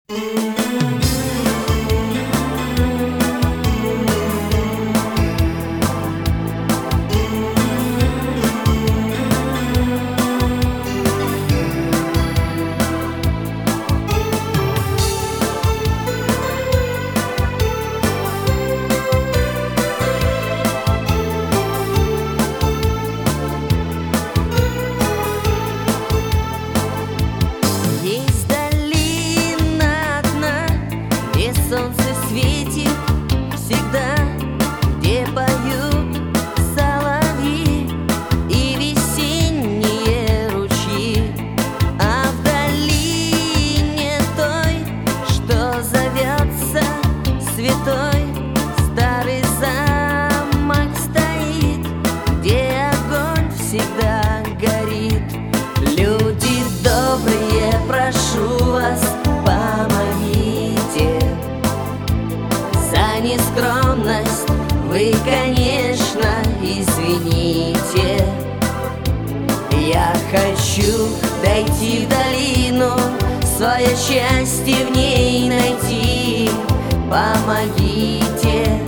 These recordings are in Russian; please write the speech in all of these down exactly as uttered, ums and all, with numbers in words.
Солнце светит всегда, где поют соловьи и весенние ручьи. А в долине той, что зовется святой, старый замок стоит, где огонь всегда горит. Люди добрые, прошу вас, помогите. За нескромность вы, конечно, извините. Я хочу дойти в долину, свое счастье в ней найти. Помогите,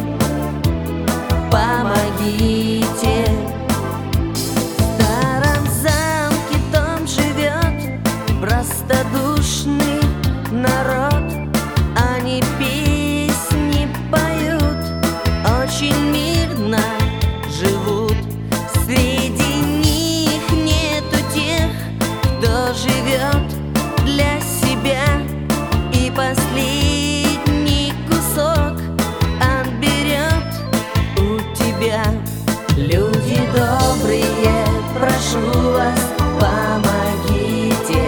помогите. В старом замке том живет простодушный народ. Они песни поют, очень мирно живут. Среди них нету тех, кто живет для себя и последний кусок отберет у тебя. Люди добрые, прошу вас, помогите.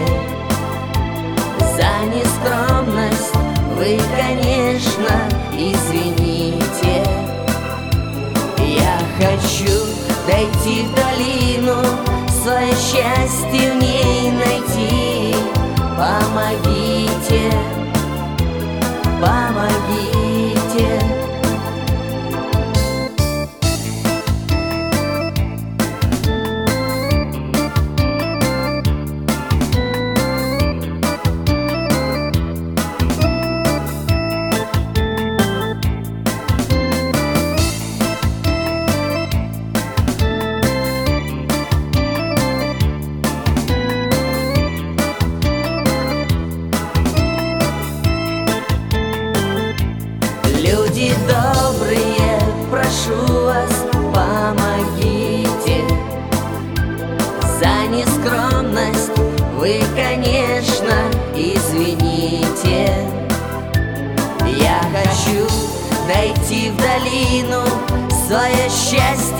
За нескромность вы, конечно, извините. Я хочу дойти в долину, свое счастье в ней найти. Помогите, помогите. Люди добрые, прошу вас, помогите. За нескромность вы, конечно, извините. Я хочу дойти в долину, свое счастье